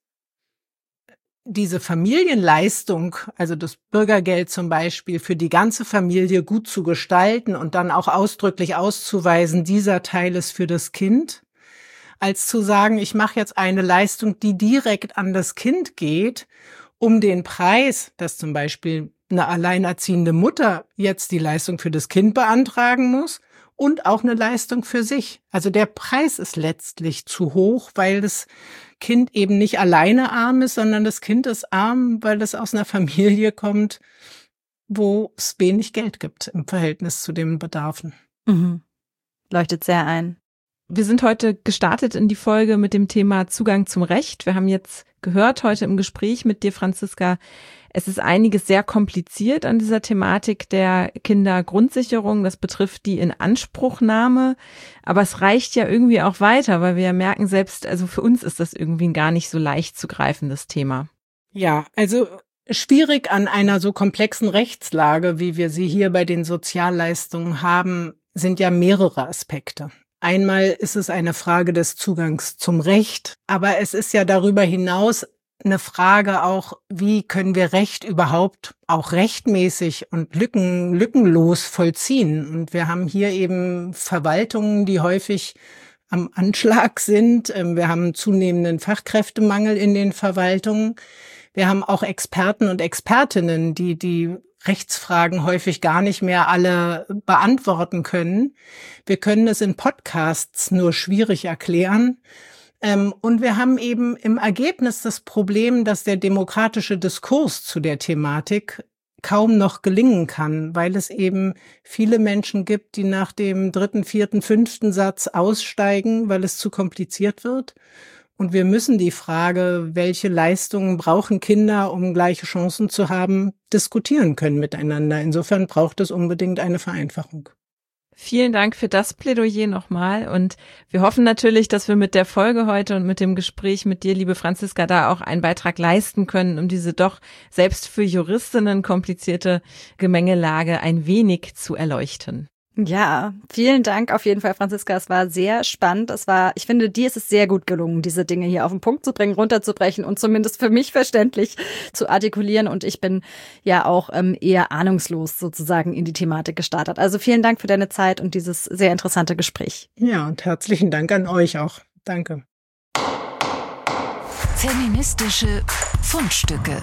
diese Familienleistung, also das Bürgergeld zum Beispiel, für die ganze Familie gut zu gestalten und dann auch ausdrücklich auszuweisen, dieser Teil ist für das Kind, als zu sagen, ich mache jetzt eine Leistung, die direkt an das Kind geht, um den Preis, dass zum Beispiel eine alleinerziehende Mutter jetzt die Leistung für das Kind beantragen muss und auch eine Leistung für sich. Also der Preis ist letztlich zu hoch, weil das Kind eben nicht alleine arm ist, sondern das Kind ist arm, weil es aus einer Familie kommt, wo es wenig Geld gibt im Verhältnis zu den Bedarfen. Mhm. Leuchtet sehr ein. Wir sind heute gestartet in die Folge mit dem Thema Zugang zum Recht. Wir haben jetzt gehört heute im Gespräch mit dir, Franziska, es ist einiges sehr kompliziert an dieser Thematik der Kindergrundsicherung. Das betrifft die Inanspruchnahme. Aber es reicht ja irgendwie auch weiter, weil wir ja merken selbst, also für uns ist das irgendwie ein gar nicht so leicht zu greifendes Thema. Ja, also schwierig an einer so komplexen Rechtslage, wie wir sie hier bei den Sozialleistungen haben, sind ja mehrere Aspekte. Einmal ist es eine Frage des Zugangs zum Recht, aber es ist ja darüber hinaus eine Frage auch, wie können wir Recht überhaupt auch rechtmäßig und lückenlos vollziehen? Und wir haben hier eben Verwaltungen, die häufig am Anschlag sind. Wir haben einen zunehmenden Fachkräftemangel in den Verwaltungen. Wir haben auch Experten und Expertinnen, die Rechtsfragen häufig gar nicht mehr alle beantworten können. Wir können es in Podcasts nur schwierig erklären. Und wir haben eben im Ergebnis das Problem, dass der demokratische Diskurs zu der Thematik kaum noch gelingen kann, weil es eben viele Menschen gibt, die nach dem 3., 4., 5. Satz aussteigen, weil es zu kompliziert wird. Und wir müssen die Frage, welche Leistungen brauchen Kinder, um gleiche Chancen zu haben, diskutieren können miteinander. Insofern braucht es unbedingt eine Vereinfachung. Vielen Dank für das Plädoyer nochmal und wir hoffen natürlich, dass wir mit der Folge heute und mit dem Gespräch mit dir, liebe Franziska, da auch einen Beitrag leisten können, um diese doch selbst für Juristinnen komplizierte Gemengelage ein wenig zu erleuchten. Ja, vielen Dank auf jeden Fall, Franziska. Es war sehr spannend. Ich finde, dir ist es sehr gut gelungen, diese Dinge hier auf den Punkt zu bringen, runterzubrechen und zumindest für mich verständlich zu artikulieren. Und ich bin ja auch eher ahnungslos sozusagen in die Thematik gestartet. Also vielen Dank für deine Zeit und dieses sehr interessante Gespräch. Ja, und herzlichen Dank an euch auch. Danke. Feministische Fundstücke.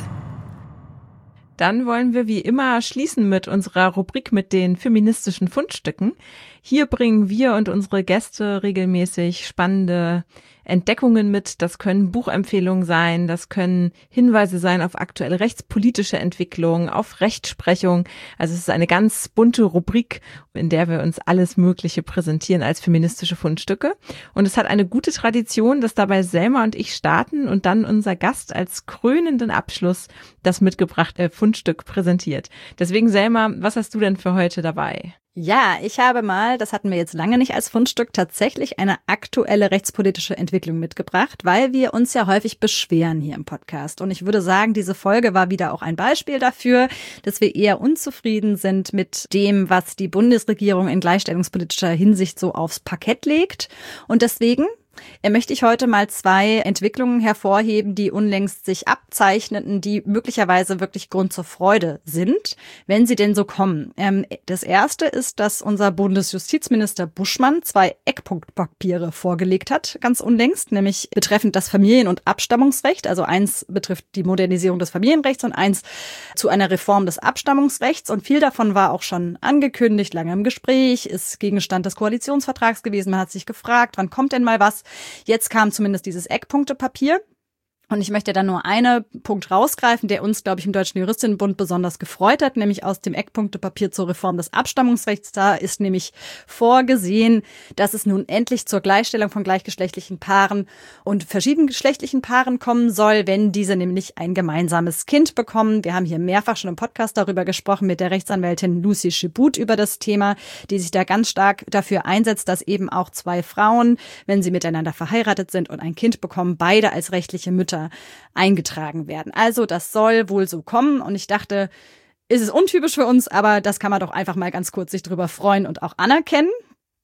Dann wollen wir wie immer schließen mit unserer Rubrik mit den feministischen Fundstücken. Hier bringen wir und unsere Gäste regelmäßig spannende Entdeckungen mit. Das können Buchempfehlungen sein, das können Hinweise sein auf aktuelle rechtspolitische Entwicklungen, auf Rechtsprechung. Also es ist eine ganz bunte Rubrik, in der wir uns alles Mögliche präsentieren als feministische Fundstücke. Und es hat eine gute Tradition, dass dabei Selma und ich starten und dann unser Gast als krönenden Abschluss das mitgebrachte Fundstück präsentiert. Deswegen, Selma, was hast du denn für heute dabei? Ja, ich habe mal, das hatten wir jetzt lange nicht als Fundstück, tatsächlich eine aktuelle rechtspolitische Entwicklung mitgebracht, weil wir uns ja häufig beschweren hier im Podcast. Und ich würde sagen, diese Folge war wieder auch ein Beispiel dafür, dass wir eher unzufrieden sind mit dem, was die Bundesregierung in gleichstellungspolitischer Hinsicht so aufs Parkett legt. Und deswegen möchte ich heute mal 2 Entwicklungen hervorheben, die unlängst sich abzeichneten, die möglicherweise wirklich Grund zur Freude sind, wenn sie denn so kommen. Das erste ist, dass unser Bundesjustizminister Buschmann 2 Eckpunktpapiere vorgelegt hat, ganz unlängst, nämlich betreffend das Familien- und Abstammungsrecht. Also eins betrifft die Modernisierung des Familienrechts und eins zu einer Reform des Abstammungsrechts. Und viel davon war auch schon angekündigt, lange im Gespräch, ist Gegenstand des Koalitionsvertrags gewesen. Man hat sich gefragt, wann kommt denn mal was? Jetzt kam zumindest dieses Eckpunktepapier. Und ich möchte da nur einen Punkt rausgreifen, der uns, glaube ich, im Deutschen Juristinnenbund besonders gefreut hat, nämlich aus dem Eckpunktepapier zur Reform des Abstammungsrechts. Da ist nämlich vorgesehen, dass es nun endlich zur Gleichstellung von gleichgeschlechtlichen Paaren und verschiedengeschlechtlichen Paaren kommen soll, wenn diese nämlich ein gemeinsames Kind bekommen. Wir haben hier mehrfach schon im Podcast darüber gesprochen mit der Rechtsanwältin Lucy Schibut über das Thema, die sich da ganz stark dafür einsetzt, dass eben auch 2 Frauen, wenn sie miteinander verheiratet sind und ein Kind bekommen, beide als rechtliche Mütter eingetragen werden. Also das soll wohl so kommen und ich dachte, ist es untypisch für uns, aber das kann man doch einfach mal ganz kurz sich drüber freuen und auch anerkennen.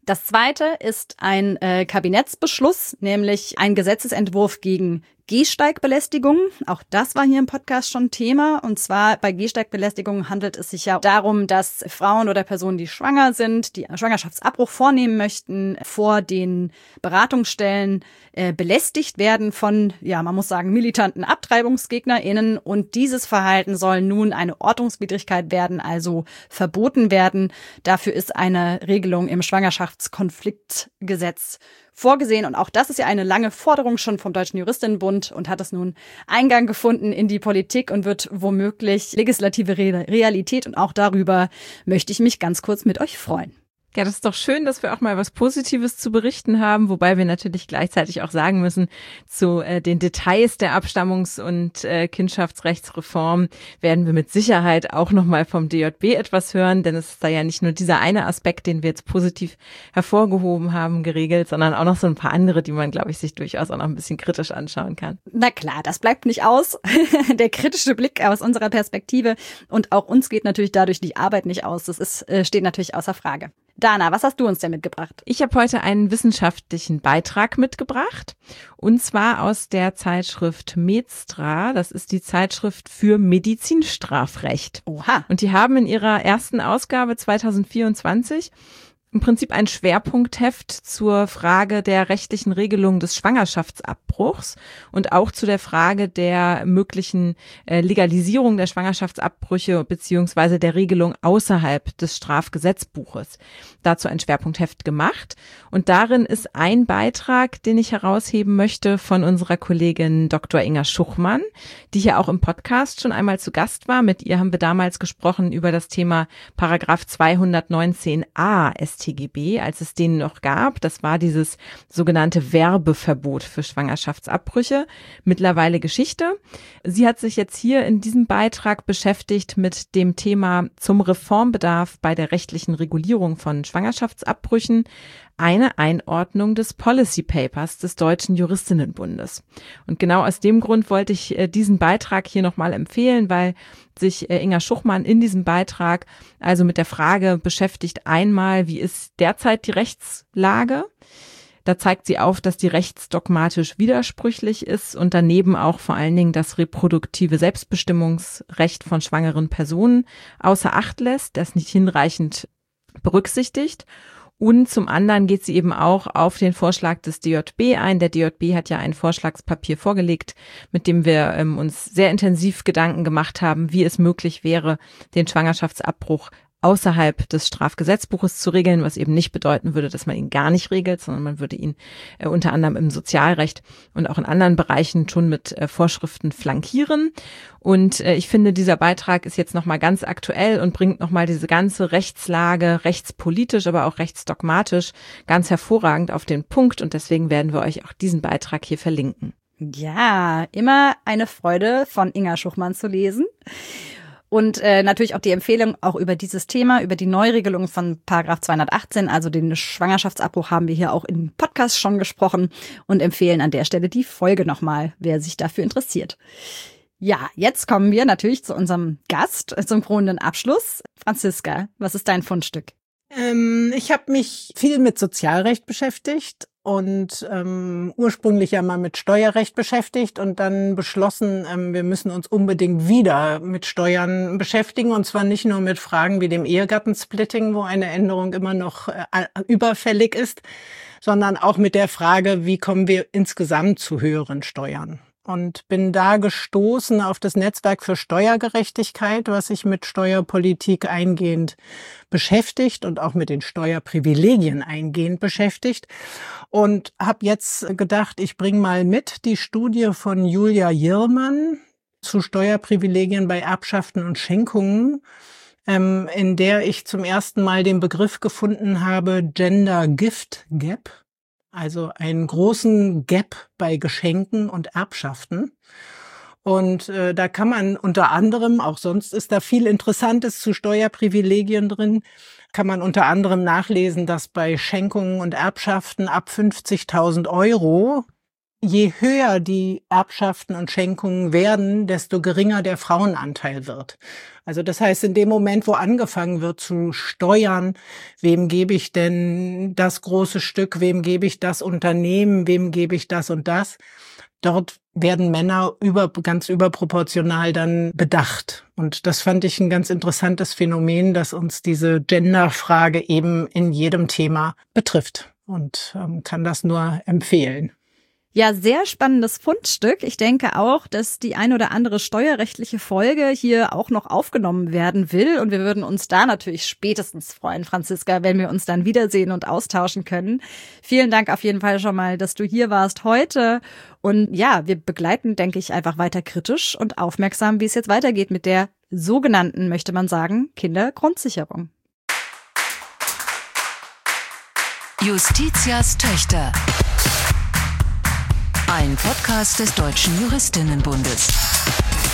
Das zweite ist ein Kabinettsbeschluss, nämlich ein Gesetzesentwurf gegen Gehsteigbelästigung. Auch das war hier im Podcast schon Thema. Und zwar bei Gehsteigbelästigung handelt es sich ja darum, dass Frauen oder Personen, die schwanger sind, die einen Schwangerschaftsabbruch vornehmen möchten, vor den Beratungsstellen belästigt werden von, ja, man muss sagen, militanten AbtreibungsgegnerInnen. Und dieses Verhalten soll nun eine Ordnungswidrigkeit werden, also verboten werden. Dafür ist eine Regelung im Schwangerschaftskonfliktgesetz vorgesehen. Und auch das ist ja eine lange Forderung schon vom Deutschen Juristinnenbund und hat es nun Eingang gefunden in die Politik und wird womöglich legislative Realität. Und auch darüber möchte ich mich ganz kurz mit euch freuen. Ja, das ist doch schön, dass wir auch mal was Positives zu berichten haben, wobei wir natürlich gleichzeitig auch sagen müssen, zu den Details der Abstammungs- und Kindschaftsrechtsreform werden wir mit Sicherheit auch nochmal vom DJB etwas hören, denn es ist da ja nicht nur dieser eine Aspekt, den wir jetzt positiv hervorgehoben haben, geregelt, sondern auch noch so ein paar andere, die man, glaube ich, sich durchaus auch noch ein bisschen kritisch anschauen kann. Na klar, das bleibt nicht aus. Der kritische Blick aus unserer Perspektive, und auch uns geht natürlich dadurch die Arbeit nicht aus. Das steht natürlich außer Frage. Dana, was hast du uns denn mitgebracht? Ich habe heute einen wissenschaftlichen Beitrag mitgebracht, und zwar aus der Zeitschrift Medstra. Das ist die Zeitschrift für Medizinstrafrecht. Oha. Und die haben in ihrer ersten Ausgabe 2024 im Prinzip ein Schwerpunktheft zur Frage der rechtlichen Regelung des Schwangerschaftsabbruchs und auch zu der Frage der möglichen Legalisierung der Schwangerschaftsabbrüche beziehungsweise der Regelung außerhalb des Strafgesetzbuches. Dazu ein Schwerpunktheft gemacht. Und darin ist ein Beitrag, den ich herausheben möchte, von unserer Kollegin Dr. Inga Schuchmann, die hier auch im Podcast schon einmal zu Gast war. Mit ihr haben wir damals gesprochen über das Thema Paragraph 219a StGB, als es den noch gab. Das war dieses sogenannte Werbeverbot für Schwangerschaftsabbrüche. Mittlerweile Geschichte. Sie hat sich jetzt hier in diesem Beitrag beschäftigt mit dem Thema zum Reformbedarf bei der rechtlichen Regulierung von Schwangerschaftsabbrüchen, eine Einordnung des Policy Papers des Deutschen Juristinnenbundes. Und genau aus dem Grund wollte ich diesen Beitrag hier nochmal empfehlen, weil sich Inga Schuchmann in diesem Beitrag also mit der Frage beschäftigt, einmal, wie ist derzeit die Rechtslage? Da zeigt sie auf, dass die rechtsdogmatisch widersprüchlich ist und daneben auch vor allen Dingen das reproduktive Selbstbestimmungsrecht von schwangeren Personen außer Acht lässt, das nicht hinreichend berücksichtigt. Und zum anderen geht sie eben auch auf den Vorschlag des DJB ein. Der DJB hat ja ein Vorschlagspapier vorgelegt, mit dem wir uns sehr intensiv Gedanken gemacht haben, wie es möglich wäre, den Schwangerschaftsabbruch außerhalb des Strafgesetzbuches zu regeln, was eben nicht bedeuten würde, dass man ihn gar nicht regelt, sondern man würde ihn unter anderem im Sozialrecht und auch in anderen Bereichen schon mit Vorschriften flankieren. Und ich finde, dieser Beitrag ist jetzt nochmal ganz aktuell und bringt nochmal diese ganze Rechtslage, rechtspolitisch, aber auch rechtsdogmatisch, ganz hervorragend auf den Punkt. Und deswegen werden wir euch auch diesen Beitrag hier verlinken. Ja, immer eine Freude, von Inga Schuchmann zu lesen. Und natürlich auch die Empfehlung auch über dieses Thema, über die Neuregelung von Paragraph 218, also den Schwangerschaftsabbruch, haben wir hier auch im Podcast schon gesprochen und empfehlen an der Stelle die Folge nochmal, wer sich dafür interessiert. Ja, jetzt kommen wir natürlich zu unserem Gast, zum krönenden Abschluss. Franziska, was ist dein Fundstück? Ich habe mich viel mit Sozialrecht beschäftigt und ursprünglich ja mal mit Steuerrecht beschäftigt und dann beschlossen, wir müssen uns unbedingt wieder mit Steuern beschäftigen, und zwar nicht nur mit Fragen wie dem Ehegattensplitting, wo eine Änderung immer noch überfällig ist, sondern auch mit der Frage, wie kommen wir insgesamt zu höheren Steuern. Und bin da gestoßen auf das Netzwerk für Steuergerechtigkeit, was sich mit Steuerpolitik eingehend beschäftigt und auch mit den Steuerprivilegien eingehend beschäftigt. Und habe jetzt gedacht, ich bringe mal mit die Studie von Julia Jirmann zu Steuerprivilegien bei Erbschaften und Schenkungen, in der ich zum ersten Mal den Begriff gefunden habe, Gender Gift Gap. Also einen großen Gap bei Geschenken und Erbschaften. Und da kann man unter anderem, auch sonst ist da viel Interessantes zu Steuerprivilegien drin, kann man unter anderem nachlesen, dass bei Schenkungen und Erbschaften ab 50.000 € je höher die Erbschaften und Schenkungen werden, desto geringer der Frauenanteil wird. Also das heißt, in dem Moment, wo angefangen wird zu steuern, wem gebe ich denn das große Stück, wem gebe ich das Unternehmen, wem gebe ich das und das, dort werden Männer ganz überproportional dann bedacht. Und das fand ich ein ganz interessantes Phänomen, dass uns diese Genderfrage eben in jedem Thema betrifft und kann das nur empfehlen. Ja, sehr spannendes Fundstück. Ich denke auch, dass die ein oder andere steuerrechtliche Folge hier auch noch aufgenommen werden will. Und wir würden uns da natürlich spätestens freuen, Franziska, wenn wir uns dann wiedersehen und austauschen können. Vielen Dank auf jeden Fall schon mal, dass du hier warst heute. Und ja, wir begleiten, denke ich, einfach weiter kritisch und aufmerksam, wie es jetzt weitergeht mit der sogenannten, möchte man sagen, Kindergrundsicherung. Justitias Töchter. Ein Podcast des Deutschen Juristinnenbundes.